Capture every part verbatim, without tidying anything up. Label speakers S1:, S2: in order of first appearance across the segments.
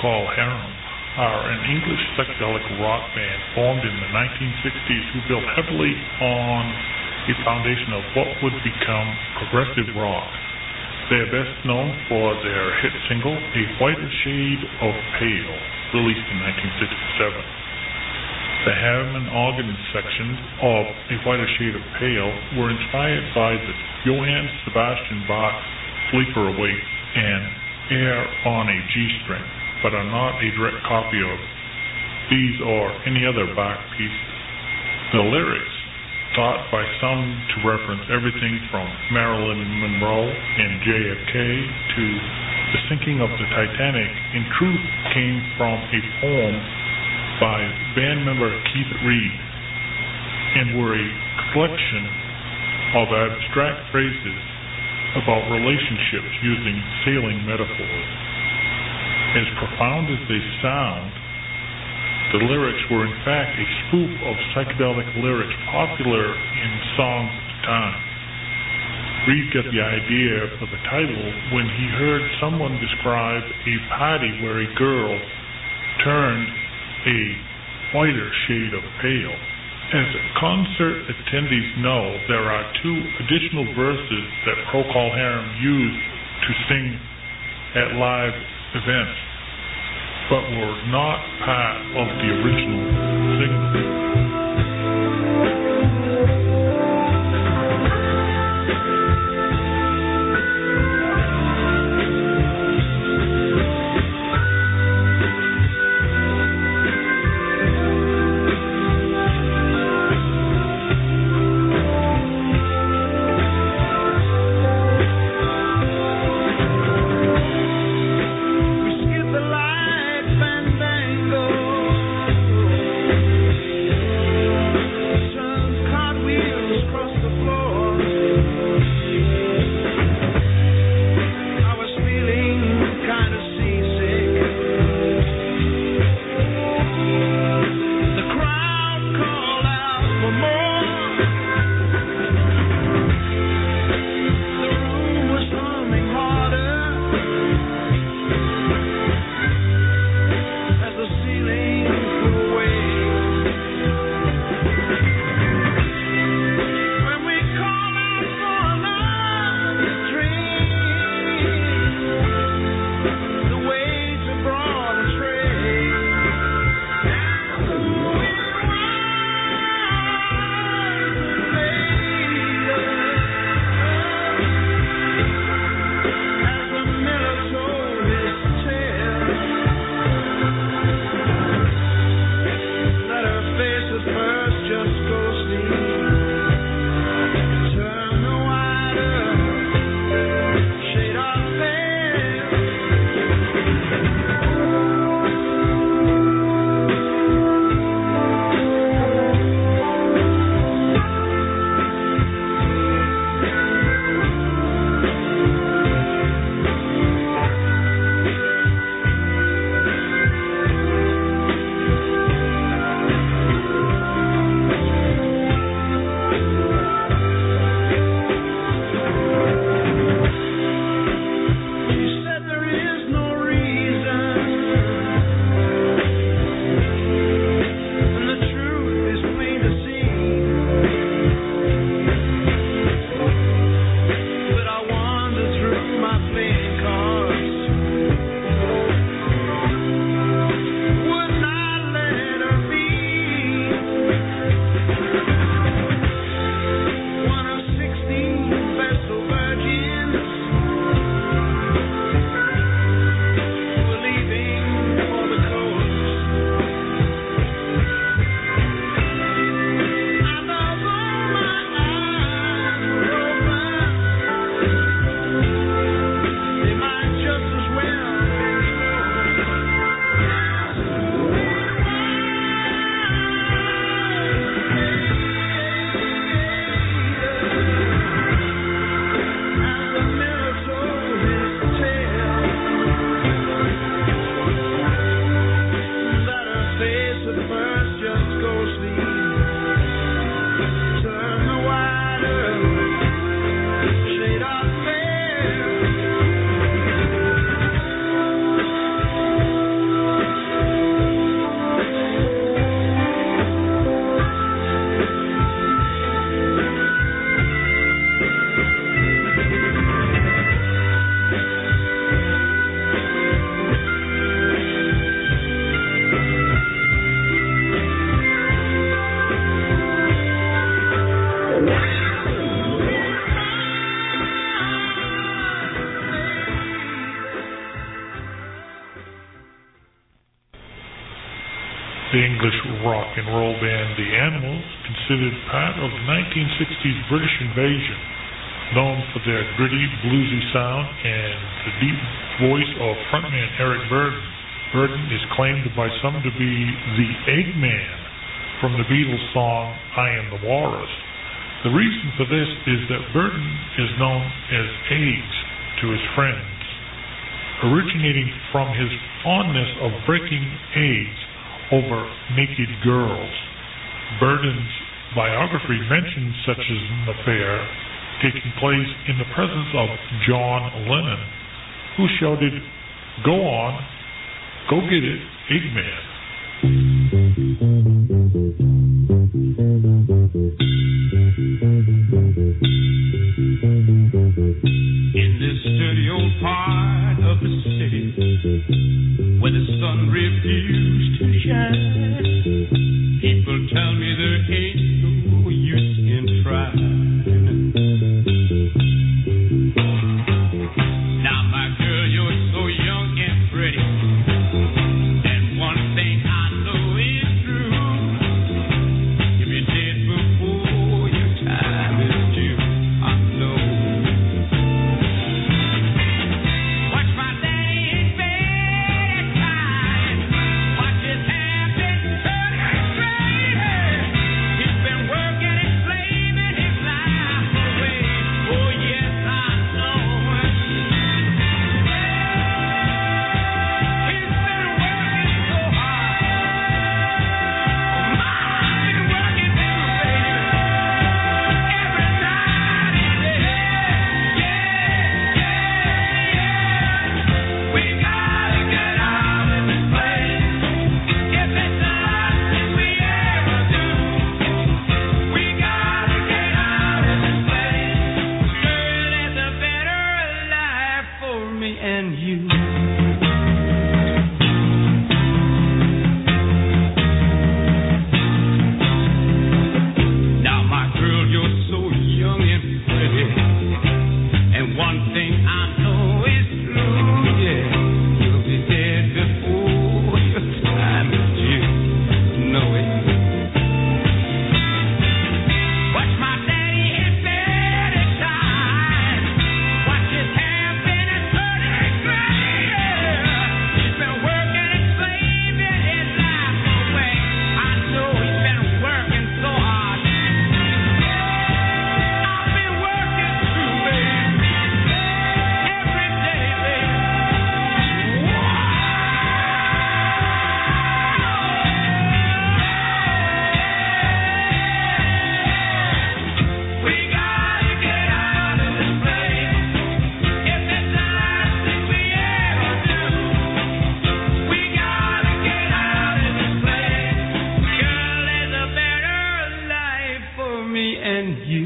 S1: Procol Harum are an English psychedelic rock band formed in the nineteen sixties who built heavily on a foundation of what would become progressive rock. They are best known for their hit single, A Whiter Shade of Pale, released in nineteen sixty-seven. The Hammond organ sections of A Whiter Shade of Pale were inspired by the Johann Sebastian Bach Sleeper Awake and Air on a G-string, but are not a direct copy of these or any other Bach pieces. The lyrics, thought by some to reference everything from Marilyn Monroe and J F K to the sinking of the Titanic, in truth came from a poem by band member Keith Reed and were a collection of abstract phrases about relationships using sailing metaphors. As profound as they sound, the lyrics were in fact a spoof of psychedelic lyrics popular in songs at the time. Reed got the idea for the title when he heard someone describe a party where a girl turned a whiter shade of pale. As concert attendees know, there are two additional verses that Procol Harum used to sing at live events, but were not part of the original single. The English rock and roll band The Animals, considered part of the nineteen sixties British invasion, known for their gritty, bluesy sound and the deep voice of frontman Eric Burdon. Burdon is claimed by some to be the Eggman from the Beatles song I Am the Walrus. The reason for this is that Burdon is known as Eggs to his friends, originating from his fondness of breaking eggs over naked girls. Burdon's biography mentions such an affair taking place in the presence of John Lennon, who shouted, "Go on, go get it, Eggman."
S2: In this dirty old part of the city where the sun refused to shine, people tell me there ain't no use in trying. Now, my girl, you're so young and pretty, and one thing I know is true: if you're dead before your time is due, I know. Watch my daddy in bed crying. Watch his hair been turning straight. He's been working and slaving his life away. Oh yes, I know. He's been working so hard. I've been working too, baby. Every night and day. Yeah, yeah, yeah. We gotta get out of this place. If it's the last thing we ever do, we gotta get out of this place. Girl, there's a better life for me and you. Now, my girl, you're so young and pretty, and one thing I know is true, yeah, you'll be dead before your time is due. Know it. Watch my daddy in bed at time. Watch his hair been and turning gray. He's been working and slaving his life away. I know he's been working so hard. I've been working too, baby. Every day, baby. We gotta get out of this place. If it's the last thing we ever do, we gotta get out of this place. Girl, there's a better life for me and you.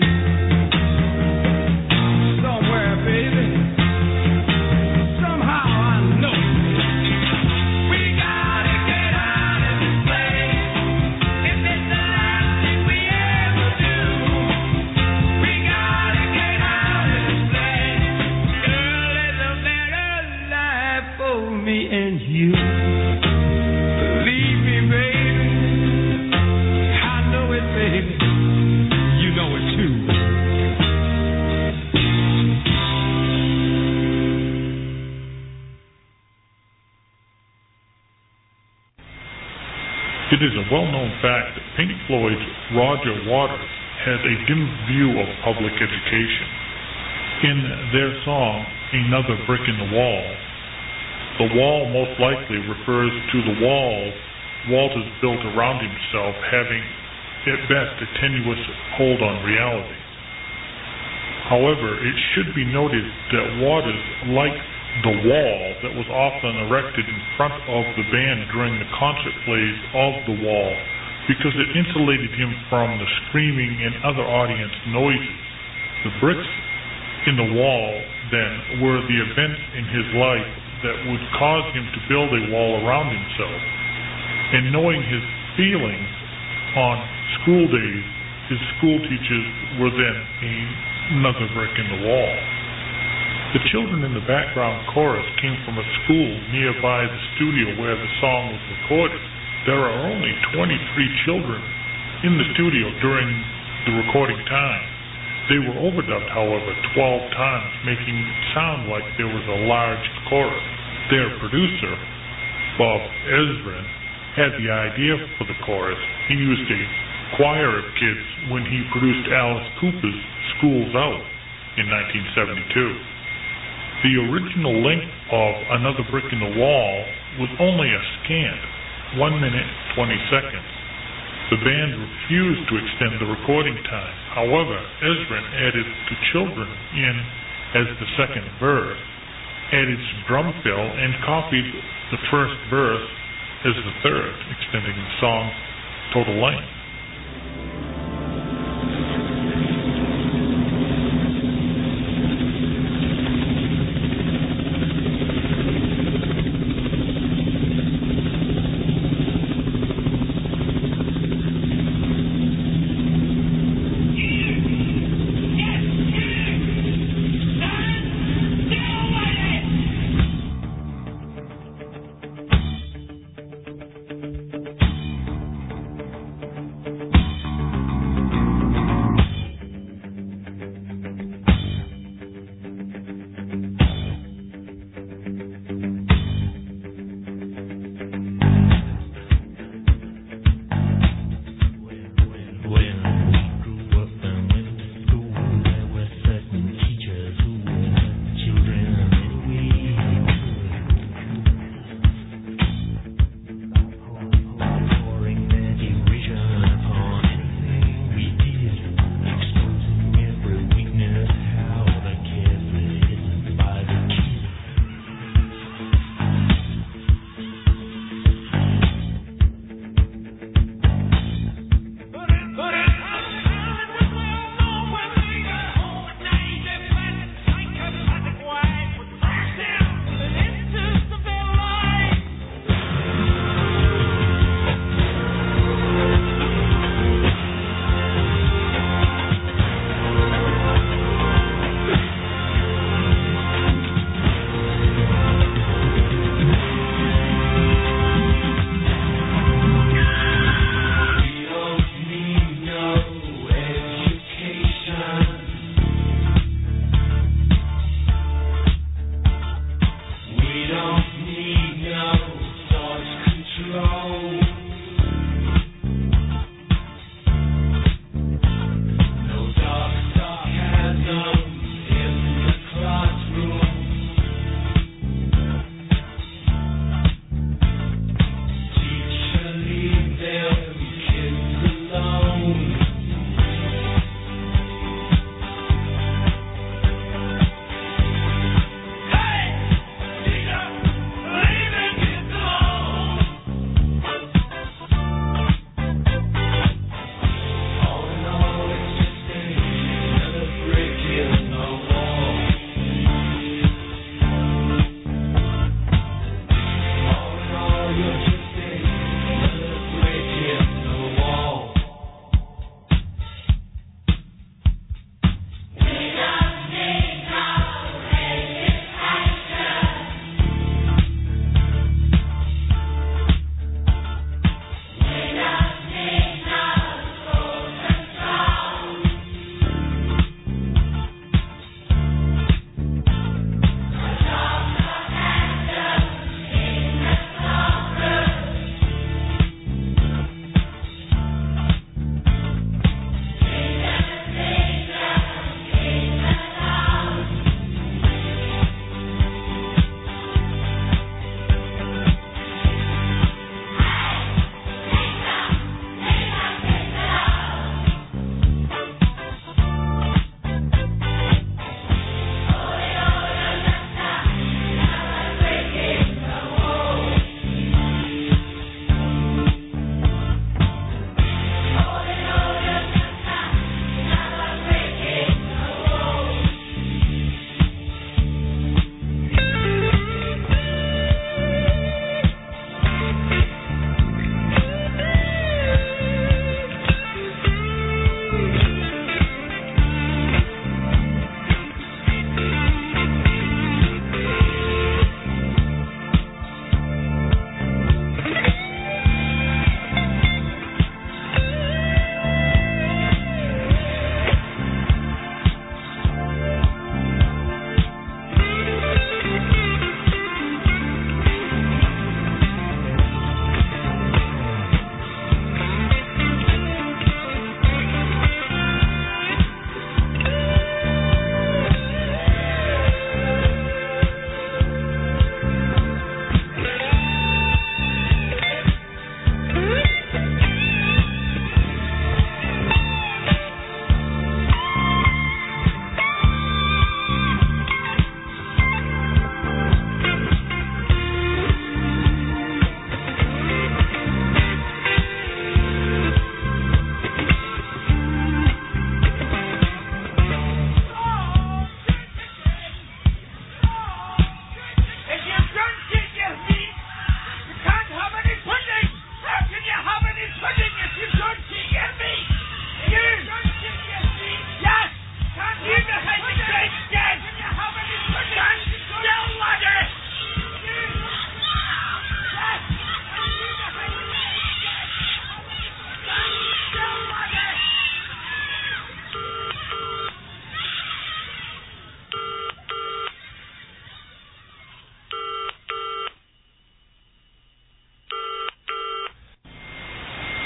S2: Somewhere, baby. Somehow I know. We gotta get out of this place. If it's the last thing we ever do, we gotta get out of this place. Girl, there's a better life for me and you. Believe me, baby. I know it, baby. You know it too.
S1: It is a well-known fact that Pink Floyd's Roger Waters has a dim view of public education. In their song, Another Brick in the Wall, the wall most likely refers to the walls Walters built around himself, having at best a tenuous hold on reality. However, it should be noted that Waters liked the wall that was often erected in front of the band during the concert plays of the wall, because it insulated him from the screaming and other audience noises. The bricks in the wall, then, were the events in his life that would cause him to build a wall around himself. And knowing his feelings on school days, his school teachers were then another brick in the wall. The children in the background chorus came from a school nearby the studio where the song was recorded. There are only twenty-three children in the studio during the recording time. They were overdubbed, however, twelve times, making it sound like there was a large chorus. Their producer, Bob Ezrin, had the idea for the chorus. He used a choir of kids when he produced Alice Cooper's School's Out in nineteen seventy-two. The original length of Another Brick in the Wall was only a scant one minute, twenty seconds. The band refused to extend the recording time. However, Ezrin added the children in as the second verse, added some drum fill, and copied the first verse as the third, extending the song's total length.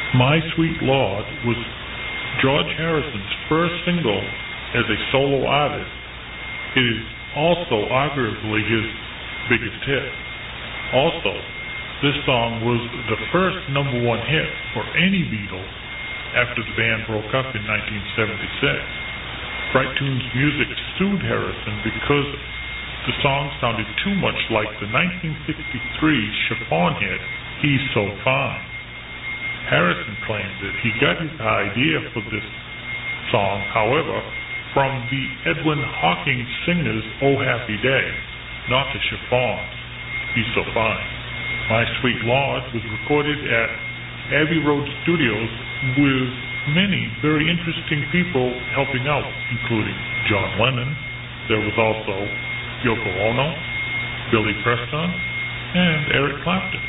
S1: My Sweet Lord was George Harrison's first single as a solo artist. It is also arguably his biggest hit. Also, this song was the first number one hit for any Beatle after the band broke up in nineteen seventy-six. Bright Tunes Music sued Harrison because the song sounded too much like the nineteen sixty-three chiffon hit, He's So Fine. Harrison claimed that he got his idea for this song, however, from the Edwin Hawkins singer's Oh Happy Day, not the chiffon, He's So Fine. My Sweet Lord was recorded at Abbey Road Studios with many very interesting people helping out, including John Lennon. There was also Yoko Ono, Billy Preston, and Eric Clapton.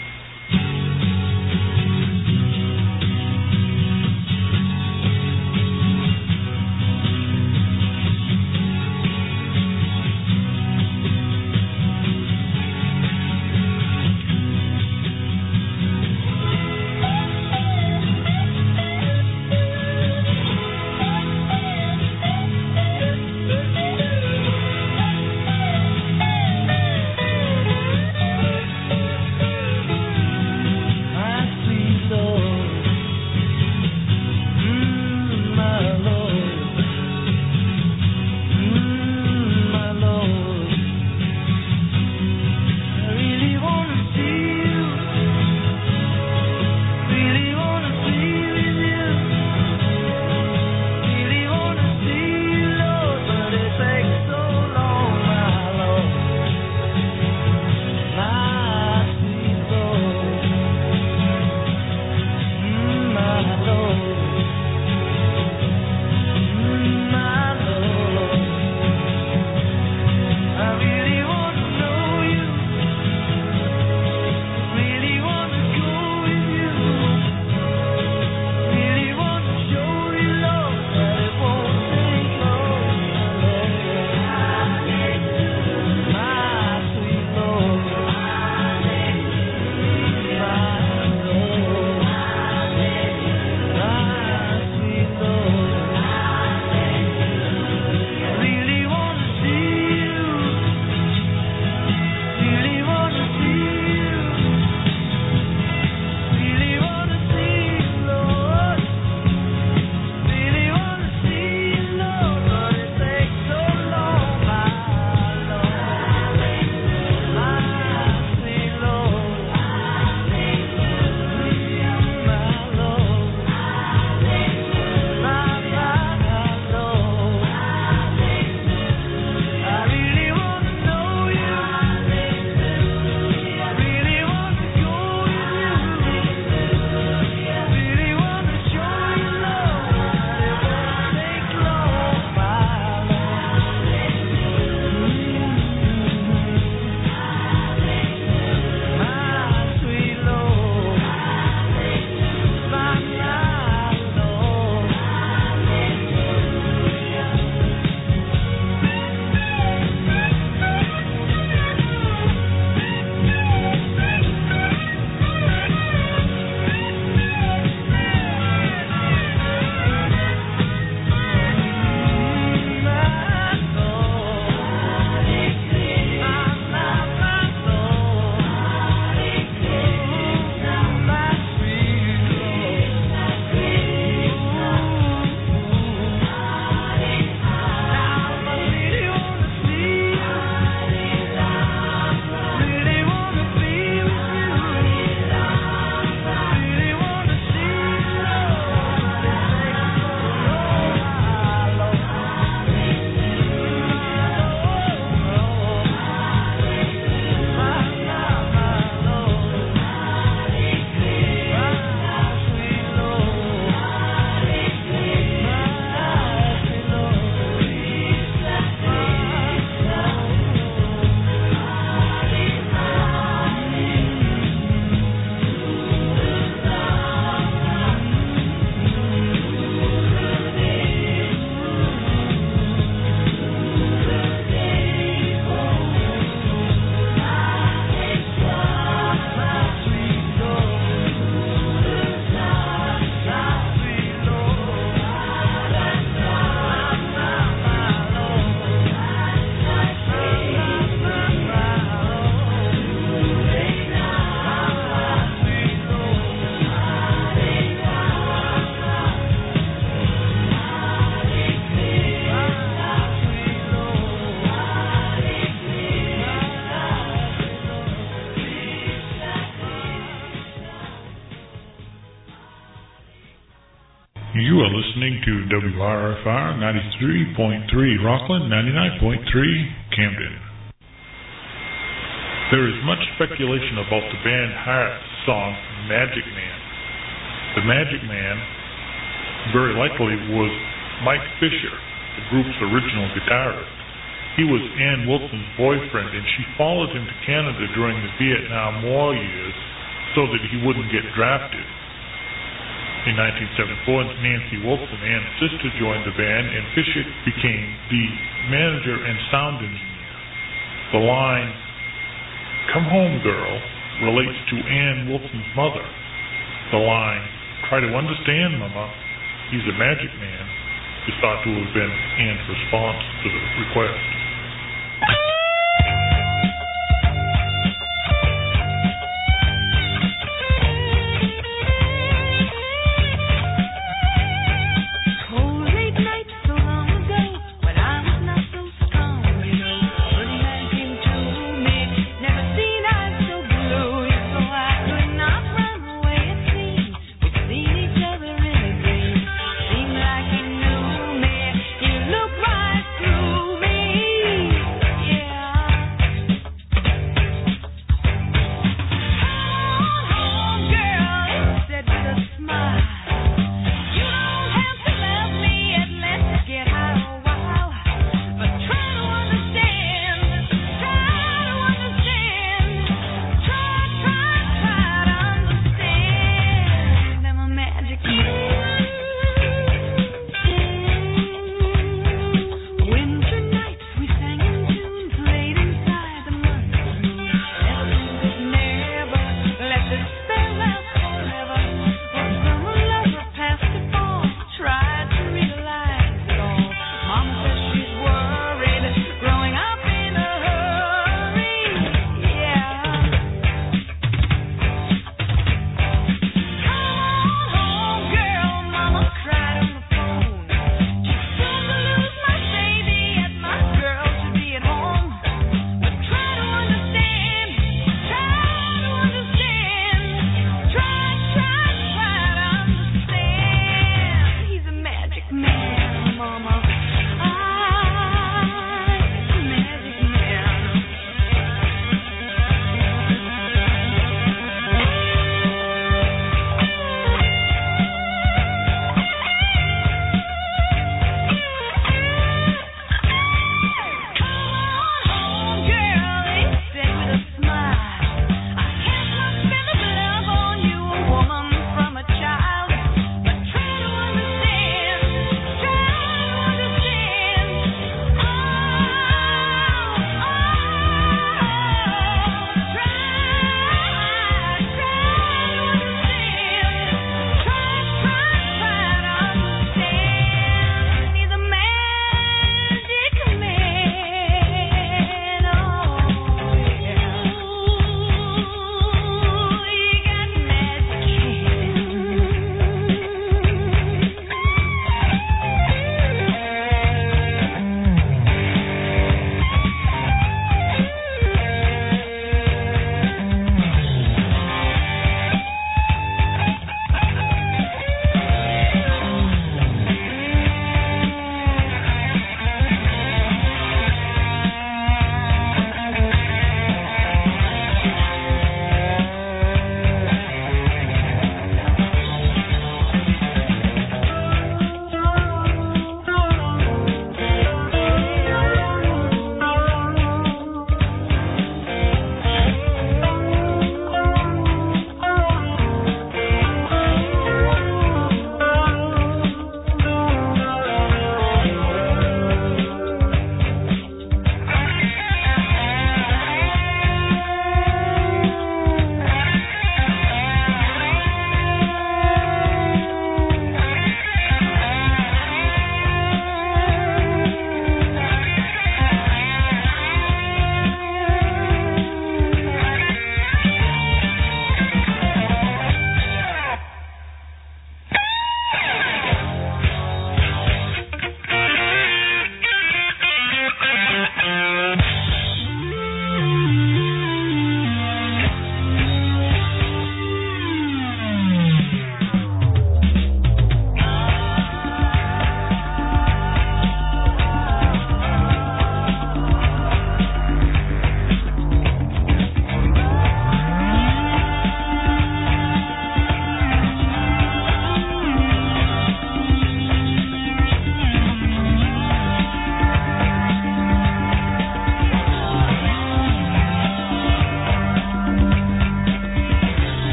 S1: You are listening to W R F R ninety-three point three Rockland, ninety-nine point three Camden. There is much speculation about the band Heart's song Magic Man. The Magic Man very likely was Mike Fisher, the group's original guitarist. He was Ann Wilson's boyfriend, and she followed him to Canada during the Vietnam War years so that he wouldn't get drafted. In nineteen seventy-four, Nancy Wilson, Ann's sister, joined the band, and Fisher became the manager and sound engineer. The line, "Come home, girl," relates to Ann Wilson's mother. The line, "Try to understand, Mama, he's a magic man," is thought to have been Ann's response to the request.
S2: Look right through me.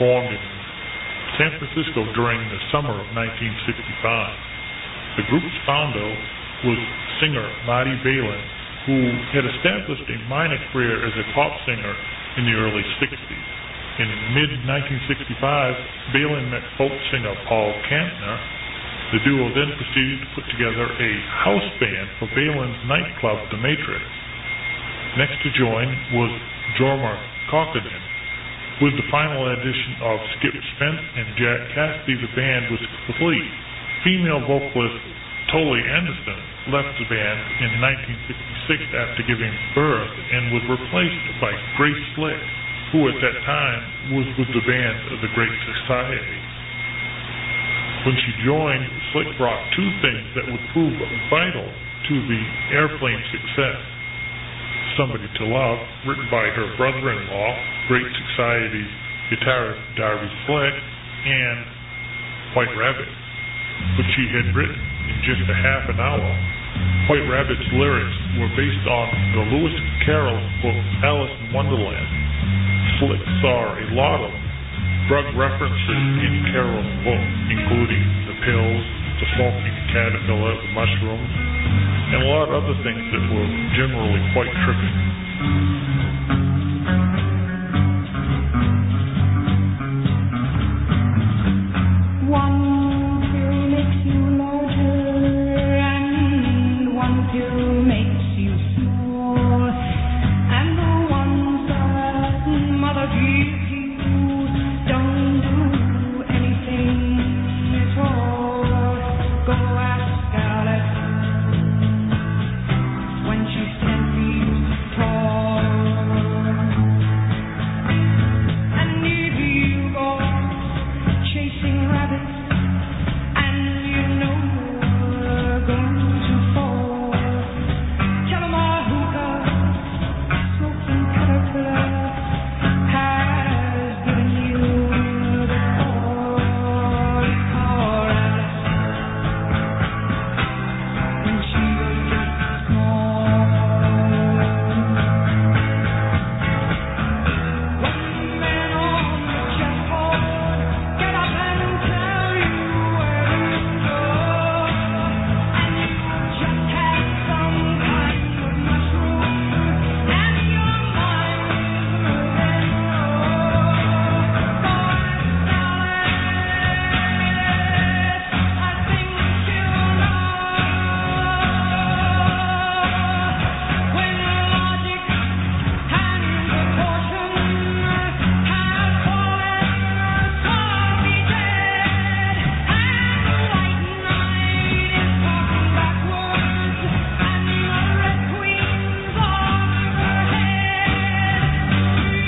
S1: formed in San Francisco during the summer of nineteen sixty-five. The group's founder was singer Marty Balin, who had established a minor career as a pop singer in the early sixties. In mid nineteen sixty-five, Balin met folk singer Paul Kantner. The duo then proceeded to put together a house band for Balin's nightclub, The Matrix. Next to join was Jorma Kaukonen. With the final addition of Skip Spence and Jack Cassidy, the band was complete. Female vocalist Tolly Anderson left the band in nineteen sixty-six after giving birth and was replaced by Grace Slick, who at that time was with the band The Great Society. When she joined, Slick brought two things that would prove vital to the Airplane success. Somebody to Love, written by her brother-in-law, Great Society's guitarist Darby Slick, and White Rabbit, which she had written in just a half an hour. White Rabbit's lyrics were based on the Lewis Carroll book Alice in Wonderland. Slick saw a lot of drug references in Carroll's book, including the pills, the smoking caterpillar, the mushrooms, and a lot of other things that were generally quite trippy.
S3: One pill makes you larger, and one pill makes you small, and the ones that mother gives you don't do anything at all. Go ask Alice when she's ten feet tall. And if you go chasing rabbits and you know you're going to fall, tell 'em our hookah, smoking caterpillar has given you the call. Call Alice when she was just small. One man on the chessboard, get up and tell you where to go, and you just had some kind of mushroom, and your mind is moving slow. Go ask Alice, I think she'll know. When logic and proportion have fallen, so be dead, and the white knight is walking backwards, and the red queen's on her head.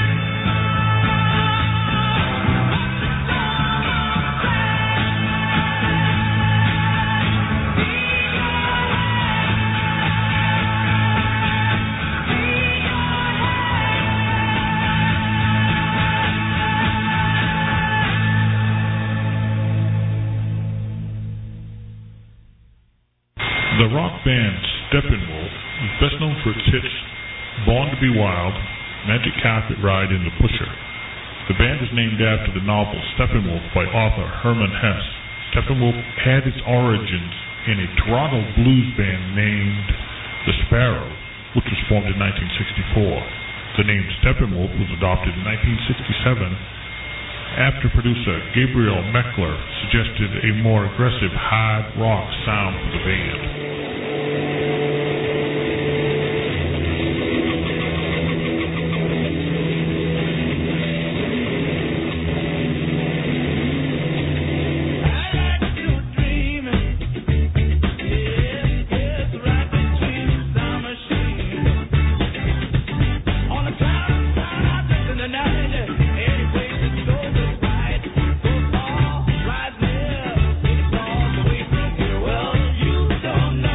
S1: The rock band Steppenwolf is best known for its hits Born to Be Wild, Magic Carpet Ride, and The Pusher. The band is named after the novel Steppenwolf by author Hermann Hesse. Steppenwolf had its origins in a Toronto blues band named The Sparrow, which was formed in nineteen sixty-four. The name Steppenwolf was adopted in nineteen sixty-seven after producer Gabriel Meckler suggested a more aggressive hard rock sound for the band.
S2: Don't know.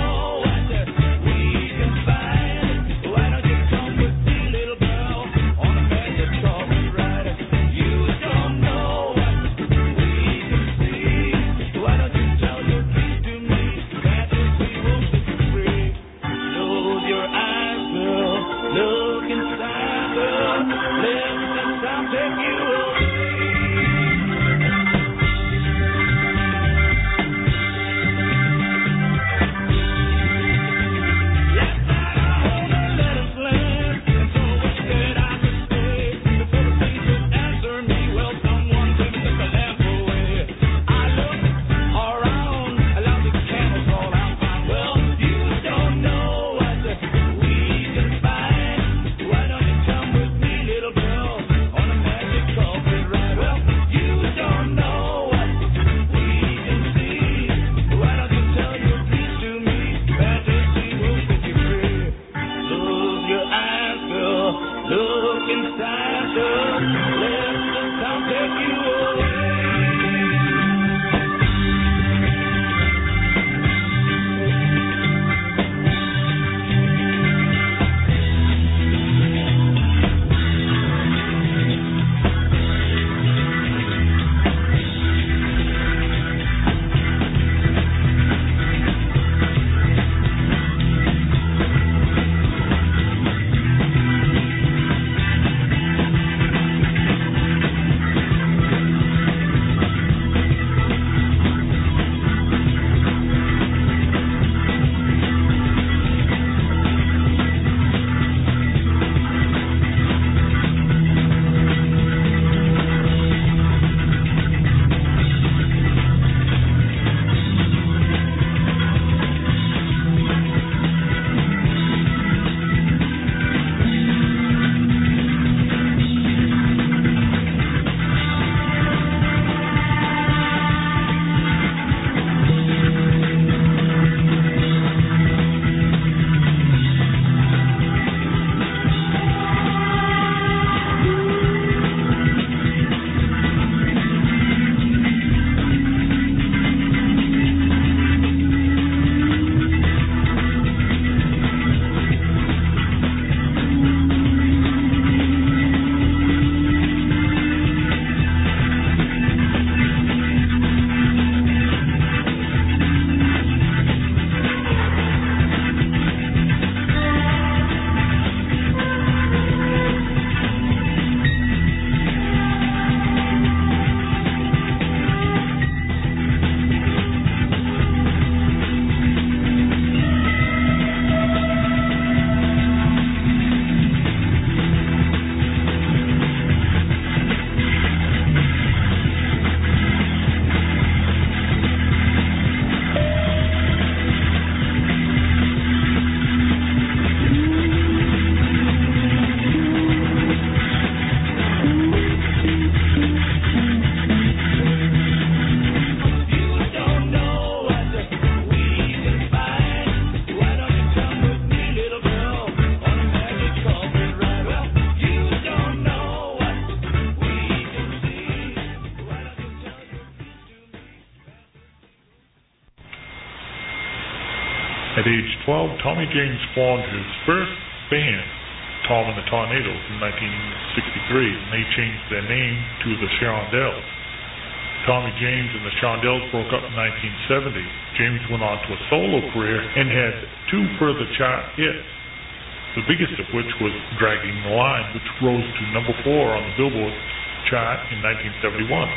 S1: At age twelve, Tommy James formed his first band, Tom and the Tornadoes, in nineteen sixty-three, and they changed their name to the Shondells. Tommy James and the Shondells broke up in nineteen seventy. James went on to a solo career and had two further chart hits, the biggest of which was Dragging the Line, which rose to number four on the Billboard chart in nineteen seventy-one.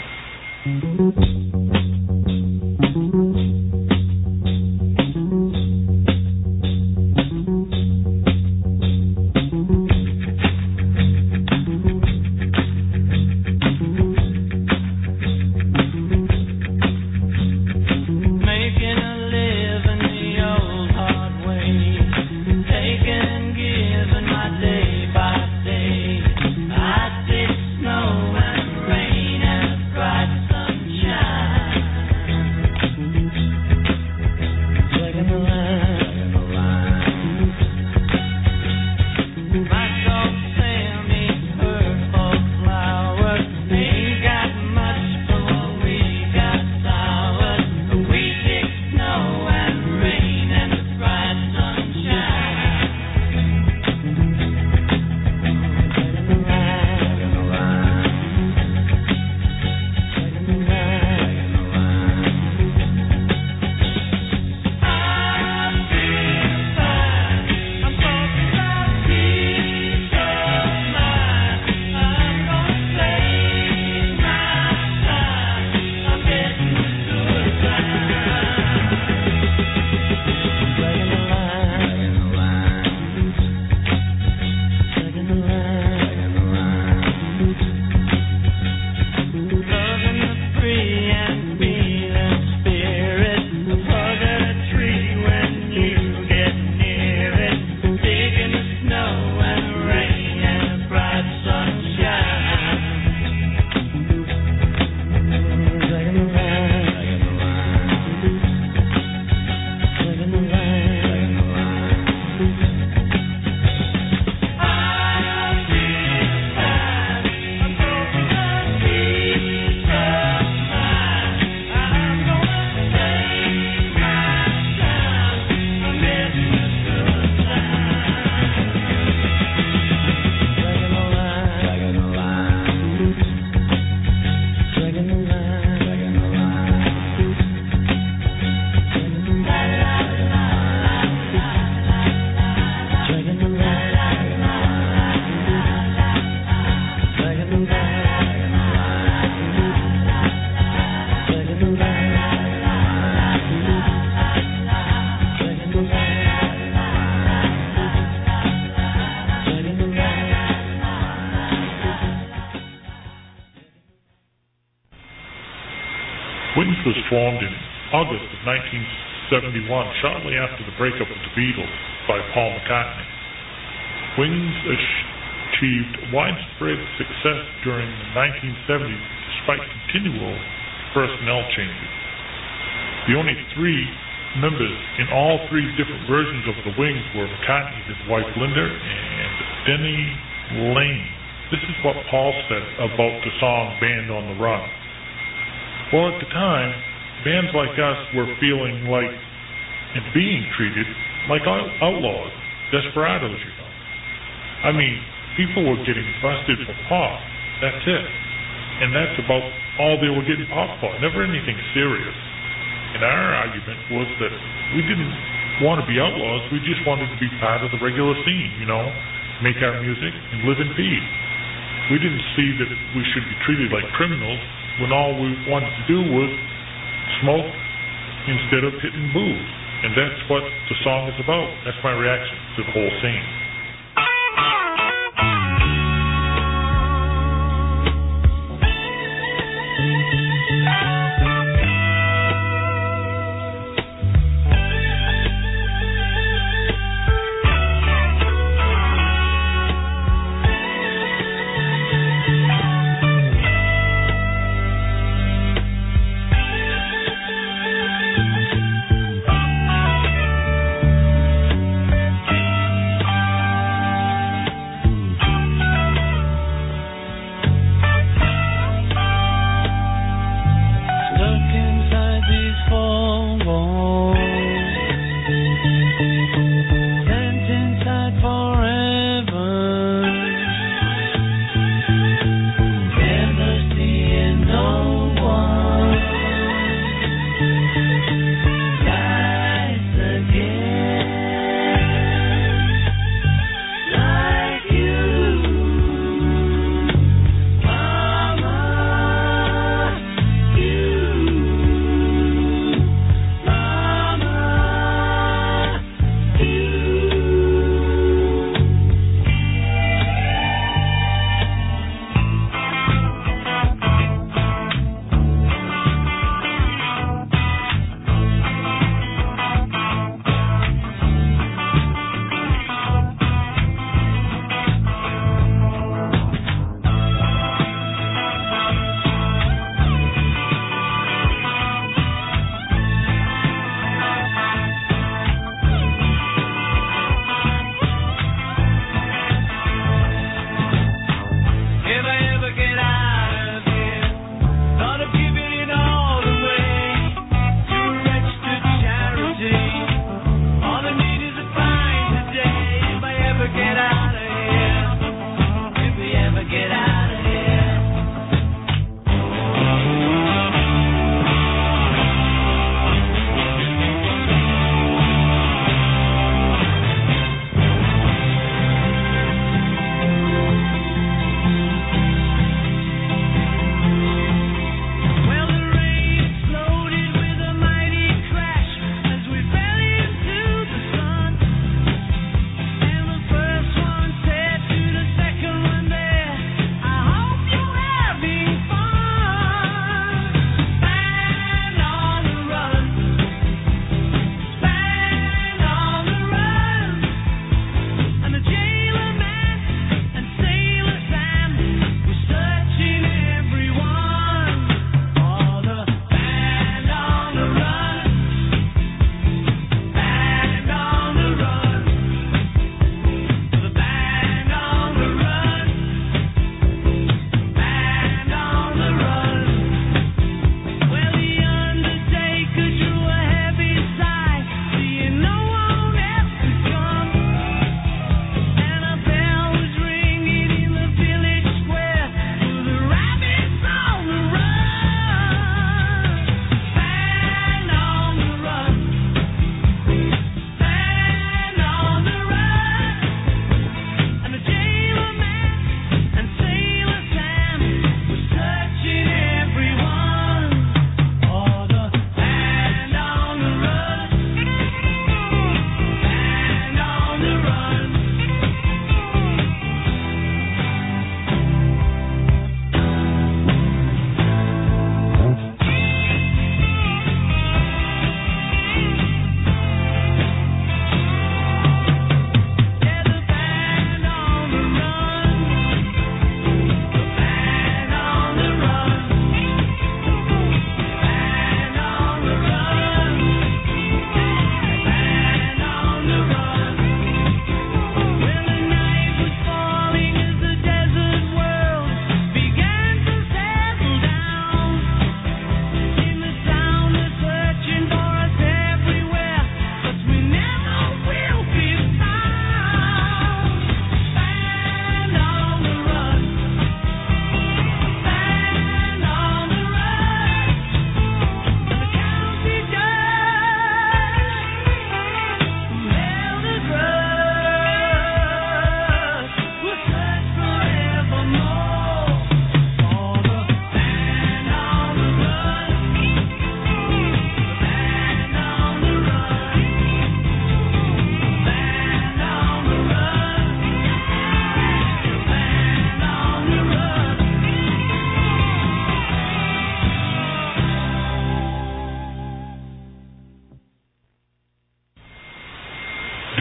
S1: Wings was formed in August of nineteen seventy-one, shortly after the breakup of the Beatles by Paul McCartney. Wings achieved widespread success during the nineteen seventies despite continual personnel changes. The only three members in all three different versions of the Wings were McCartney, his wife Linda, and Denny Laine. This is what Paul said about the song Band on the Run. Well, at the time, bands like us were feeling like and being treated like out- outlaws, desperados, you know. I mean, people were getting busted for pot. That's it. And that's about all they were getting popped for, never anything serious. And our argument was that we didn't want to be outlaws, we just wanted to be part of the regular scene, you know, make our music and live in peace. We didn't see that we should be treated like criminals when all we wanted to do was smoke instead of hitting booze. And that's what the song is about. That's my reaction to the whole scene.
S3: Thank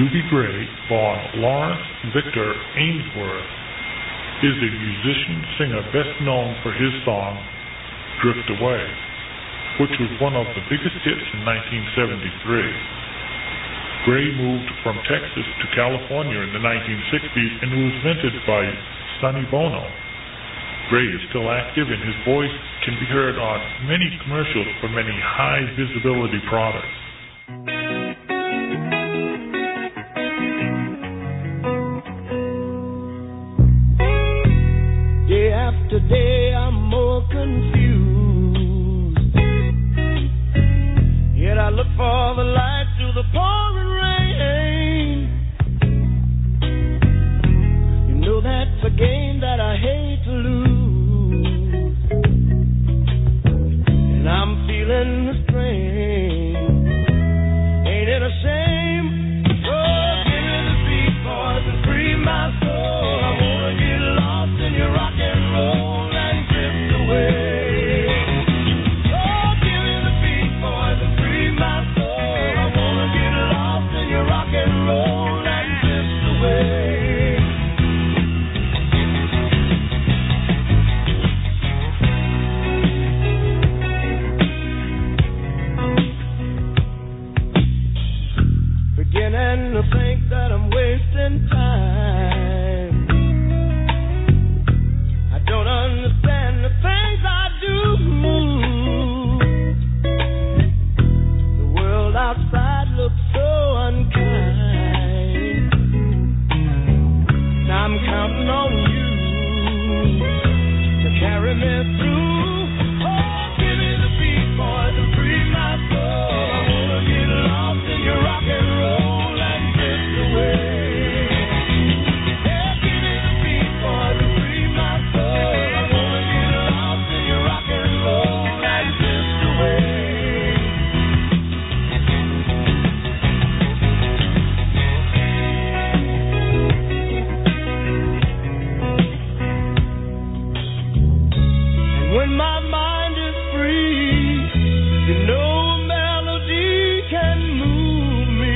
S1: Doobie Gray, born Lawrence Victor Ainsworth, is a musician-singer best known for his song, Drift Away, which was one of the biggest hits in nineteen seventy-three. Gray moved from Texas to California in the nineteen sixties and was mentored by Sonny Bono. Gray is still active and his voice can be heard on many commercials for many high-visibility products.
S3: Day after day I'm more confused, yet I look for the light through the pouring rain. You know that's a game that I hate to lose, and I'm feeling the strain. Ain't it a shame? Oh, give me the beat, boys, and free my soul. I wanna get lost in your rock and roll and drift away. Oh, give me the beat, boys, and free my soul. I wanna get lost in your rock and roll and drift away. Beginning to think that I'm wasting time. I don't understand the things I do. The world outside looks so unkind. Now I'm counting on you to carry me through. Oh, give me the beat, boys, and free my soul. I wanna get lost in your rock and roll and drift away. Yeah, give me the beat, boys, and free my soul. I wanna get lost in your rock and roll and drift away. And when my mind is free, you know a melody can move me.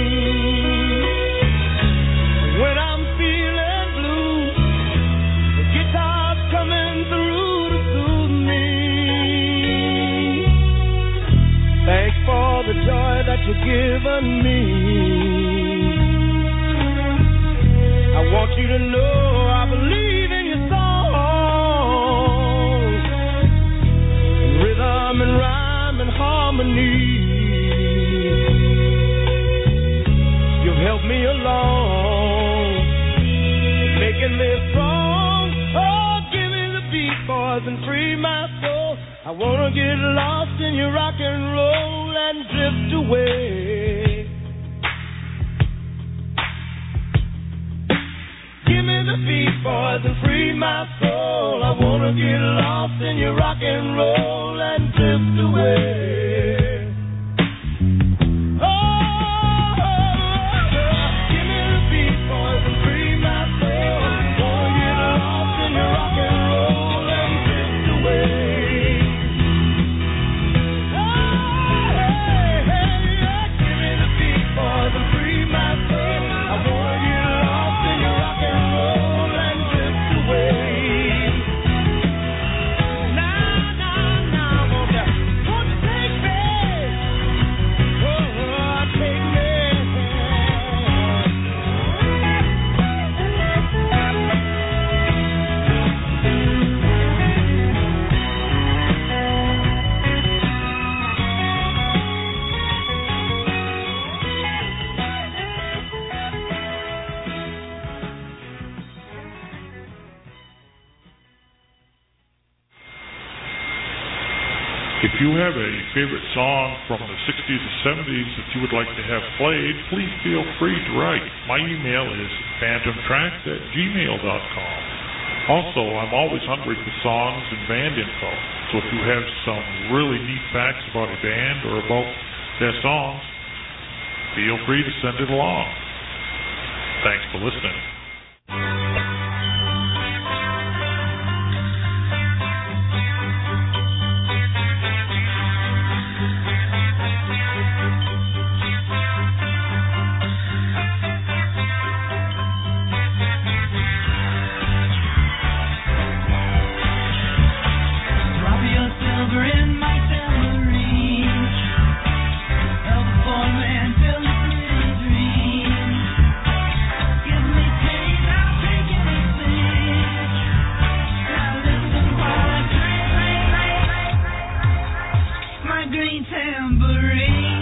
S3: When I'm feeling blue, the guitar's coming through to soothe me. Thanks for the joy that you've given me. I want you to know I believe in your song, rhythm and rhyme and harmony. You've helped me along, making me strong. Oh, give me the beat, boys, and free my soul. I wanna get lost in your rock and roll and drift away. Give me the beat, boys, and free my soul. I wanna get lost in your rock and roll and drift away. Oh, give me the beat, boys, and free my soul. I wanna get lost in your rock and roll and drift away. Oh, hey, hey, yeah. Give me the beat, boys, and free my soul. I wanna get lost in your rock and roll and drift away. Now, now, now, won't you, won't you take me? Oh, take me.
S1: If you have a favorite song from the sixties or seventies that you would like to have played, please feel free to write. My email is phantom tracks at gmail dot com. Also, I'm always hungry for songs and band info, so if you have some really neat facts about a band or about their songs, feel free to send it along. Thanks for listening.
S3: remembering